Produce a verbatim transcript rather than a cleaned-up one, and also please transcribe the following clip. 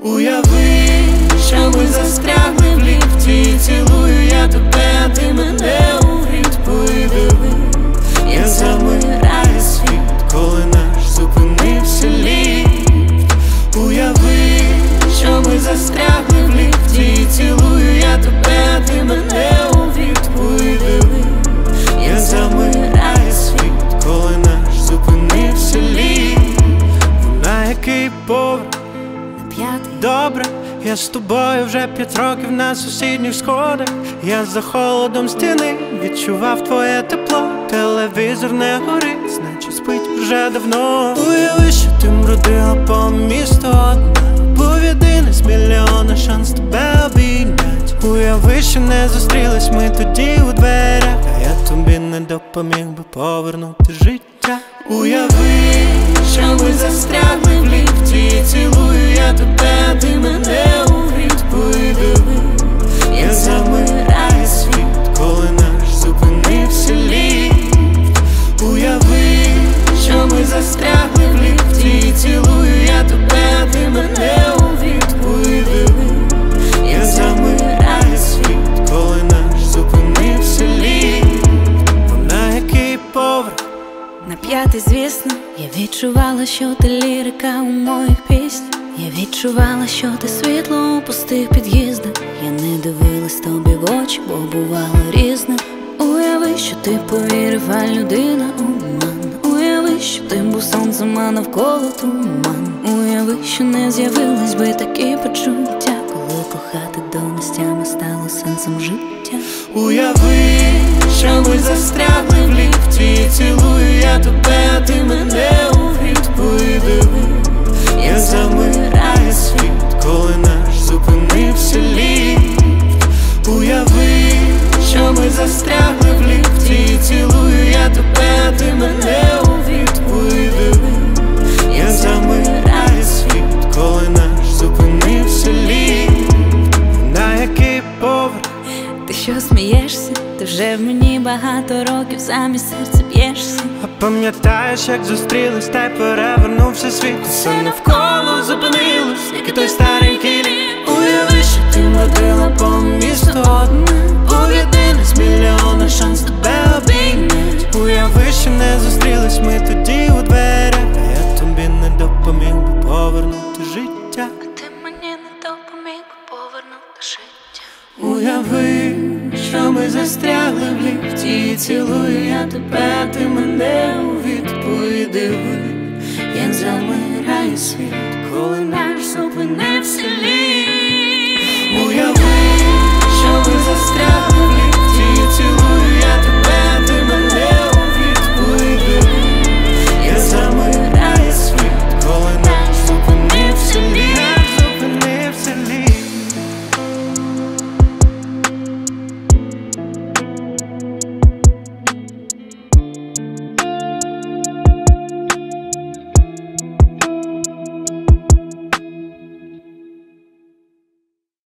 Уяви, що ми застрягли в ліфті, і цілую я тебе, а ти мене у рід. Подиви, як замирає світ, коли наш зупинився ліфт. Уяви, що ми застрягли в ліфті, і цілую я тебе, а ти мене у рід. Подиви, як замирає світ, коли наш зупинився ліфт. На який поверх? П'ятий. Добре, я з тобою вже п'ять років на сусідніх сходах. Я за холодом стіни відчував твоє тепло. Телевізор не горить, значить спить вже давно. Уяви, що ти бродила по місту одна, був єдиний з мільйона шанс тебе обійнять. Уяви, що не зустрілись ми тоді у дверях, а я тобі не допоміг би повернути життя. Уяви, що ми застрягли в ліфті, і цілую я тебе, а ти мене у рід. Подиви, як замирає світ, коли наш зупинився ліфт. Уяви, що ми застрягли в ліфті, і цілую я тебе, а ти мене у рід. Подиви, як замирає світ, коли наш зупинився ліфт. На який поверх? На п'ятий, звісно. Я відчувала, що ти лірика у моїх піснях. Я відчувала, що ти світло у пустих під'їздах. Я не дивилась тобі в очі, бо бувало різне. Уяви, що ти повірив, а людина обман. Уяви, що ти був сонцем, а навколо туман. Уяви, що не з'явились би такі почуття, коли кохати до нестями стало сенсом життя. Уяви, що ми застрягли в ліфті, і цілую я тебе, а ти мене у рід. Подиви, як замирає світ, коли наш зупинився ліфт. Уяви, що ми застрягли в ліфті, і цілую я тебе, а ти мене у рід. Подиви, як замирає світ, коли наш зупинився ліфт. На який поверх? Ти що смієшся? Ти вже в мені багато років замість серця б'єшся. А пам'ятаєш, як зустрілись, та й перевернувся світ. Все навколо зупинилось, як і той старенький ліфт. Уяви, що ти бродила по місту одна, був єдиний з мільйона шанс тебе обійнять. Уяви, що не зустрілись ми тоді у дверях, а я тобі не допоміг би повернути життя. А ти мені не допоміг би повернути життя. Уяви, що ми застрягли в ліфті, і цілую я тебе, а ти мене у відповідь. Диви, як замирає світ, коли наш зупинився ліфт.